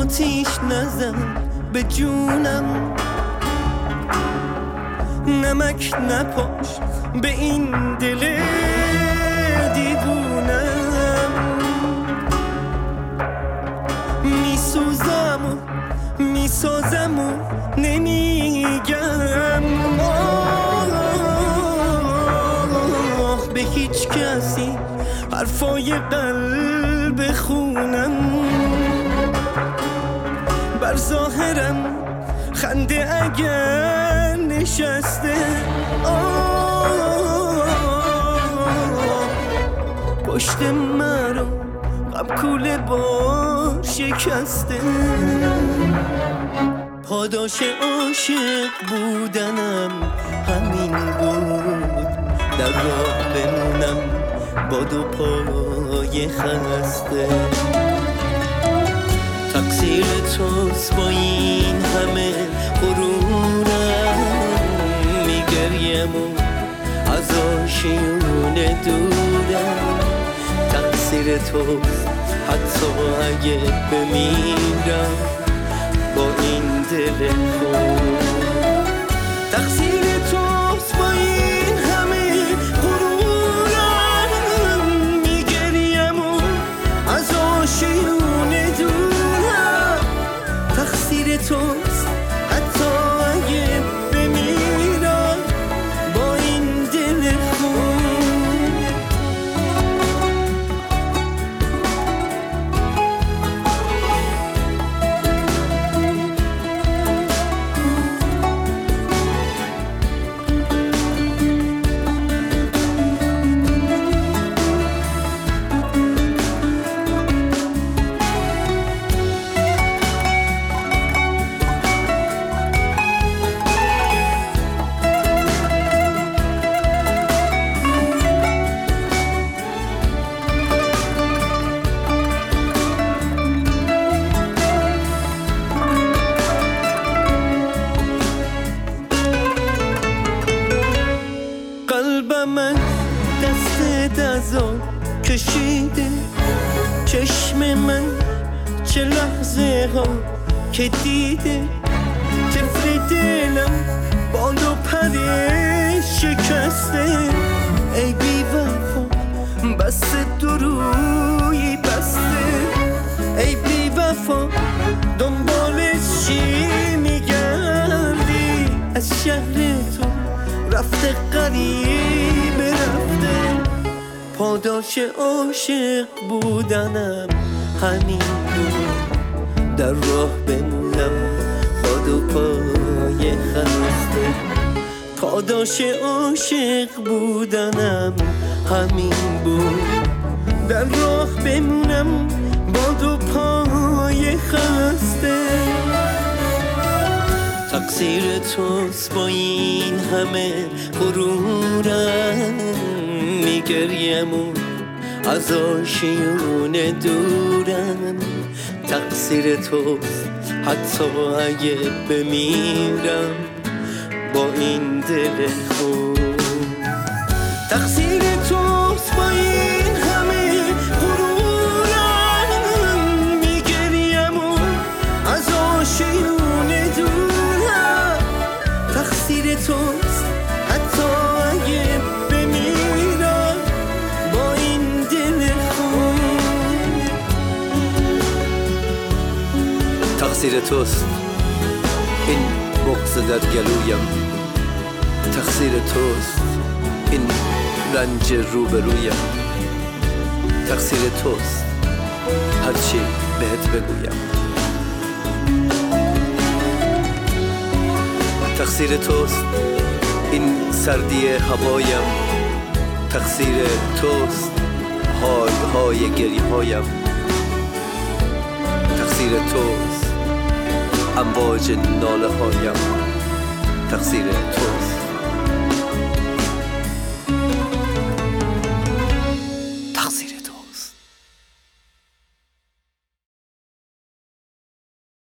آتیش نزن به جونم، نمک نپاش به این دل دیوونم. میسوزم و میسازم و نمیگم به هیچ کسی حرفای قلب خونم. بر ظاهرم خنده اگر نشسته، پشت مرا غم کوله بار شکسته. پاداش عاشق بودنم همین بود، در راه بمونم با دو پای خسته. تقصیر توست با این همه غرورم، میگریم و از آشیونه دورم. تقصیر توست حتی اگه بمیرم با این دل خون. تقصیر توست با این همه غرورم، میگریم و از آشیونه دورم. تقصیر توست حتی اگه بمیرم با این دل خون. من دست دزا کشیده، چشم من چه لحظه ها که دیده. طفل دلم بال و پر شکسته، ای بی وفا بسته دروی بسته. ای بی وفا دنبالش چی میگردی؟ از شهر تو رفته قریب رفته. پاداش عاشق بودنم همین بود، در راه بمونم با دو پای خسته. پاداش عاشق بودنم همین بود، در راه بمونم با دو پای خسته. تقصیر توست با این همه غرورم، میگریم و از آشیونه دورم. تقصیر توست حتی اگه بمیرم با این دل خون. تقصیر توست با این همه غرورم، میگریم و از آشیونه دورم. تقصیر توست حتی اگه بمیرم با این دل خون. تقصیر توست این بغض در گلویم، تقصیر توست این رنج روبرویم. تقصیر توست هرچی بهت بگویم. تقصیر توست این سردی هوایم، تقصیر توست حالهای گریه‌هایم. تقصیر توست امواج ناله هایم، تقصیر توست